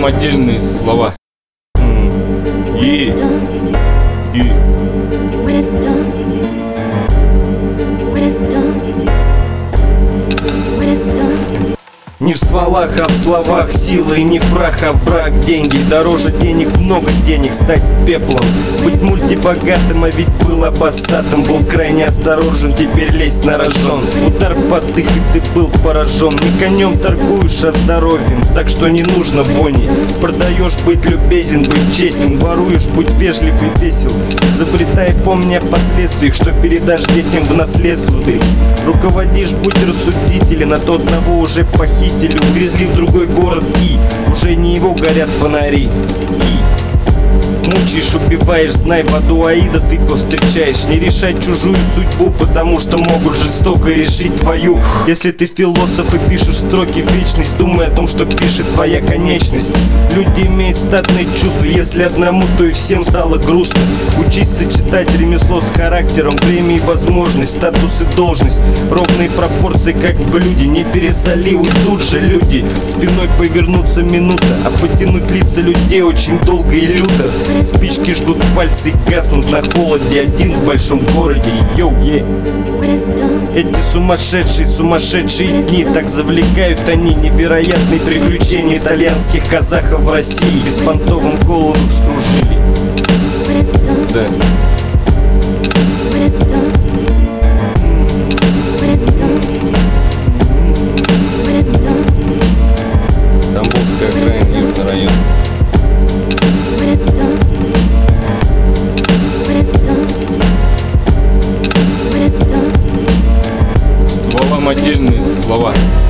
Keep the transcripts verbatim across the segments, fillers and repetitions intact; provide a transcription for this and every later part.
стволам отдельные слова. И, и. Не в стволах, а в словах силы, не в прах, а в брак. Деньги дороже денег, много денег, стать пеплом. Быть мультибогатым, а ведь был обоссатым. Был крайне осторожен, теперь лезть на рожон. Удар под дых, и ты был поражен. Не конем торгуешь, а здоровьем, так что не нужно вони. Продаешь быть любезен, быть честен. Воруешь, будь вежлив и весел. Изобретай, помни о последствиях, что передашь детям в наследство. Ты руководишь, будь рассудителен, а то одного уже похитили. Увезли в другой город, и уже не его горят фонари. И мучаешь, убиваешь, знай, в аду Аида ты повстречаешь. Не решай чужую судьбу, потому что могут жестоко решить твою. Если ты философ и пишешь строки в вечность, думай о том, что пишет твоя конечность. Люди имеют статные чувства, если одному, то и всем стало грустно. Учись сочетать ремесло с характером, время и возможность, статус и должность, ровные пропорции, как в блюде. Не пересоли, уйдут же люди. Спиной повернуться минута, а потянуть лица людей очень долго и люто. Спички жгут пальцы и гаснут на холоде. Один в большом городе, йоу, е. Эти сумасшедшие, сумасшедшие дни, так завлекают они. Невероятные приключения итальянских казахов в России. Беспонтовым голову вскружили. Да. Тамбовская окраина, Южный район. Стволам отдельные слова.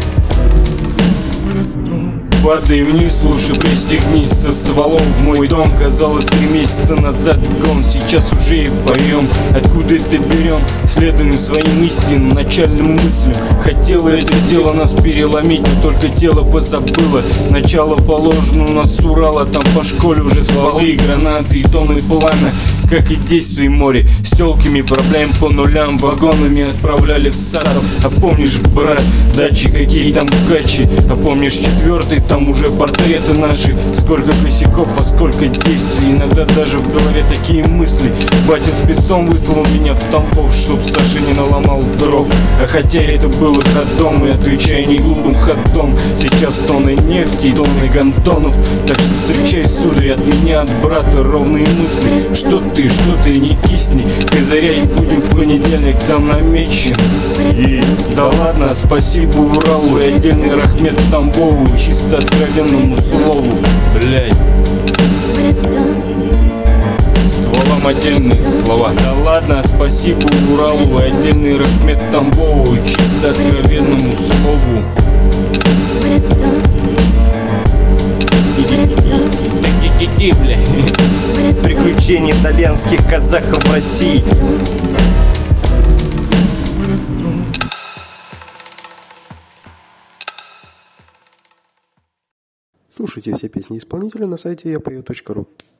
Падай вниз, лучше пристегнись со стволом в мой дом. Казалось, три месяца назад гон, сейчас уже и поем. Откуда это берем? Следуем своим истинным начальным мыслям. Хотела это дело нас переломить, но только тело позабыло. Начало положено у нас с Урала, там по школе уже стволы и гранаты, и тонны пламя, как и действий море. С тёлками проблем по нулям, вагонами отправляли в Саров. А помнишь, брат, дачи, какие там качи? А помнишь, четвертый, там уже портреты наши. Сколько косяков, а сколько действий. Иногда даже в голове такие мысли. Батя спецом выслал меня в Тамбов, чтоб Саша не наломал дров. А хотя это было ходом, и отвечая не глупым ходом. Сейчас тонны нефти и тонны гантонов. Так что встречай, сударь, от меня, от брата, ровные мысли. Что ты, что ты, не кисни. Козырять будем в понедельник, там намечен. И да ладно, спасибо Уралу и отдельный рахмет Тамбову. Чисто откровенному слову, блядь. Стволам отдельные слова. Да ладно, спасибо Уралу и отдельный рахмет Тамбову. Чисто откровенному слову. Иди, блядь. Приключения итальянских казахов в России. Слушайте все песни исполнителя на сайте я пою точка ру.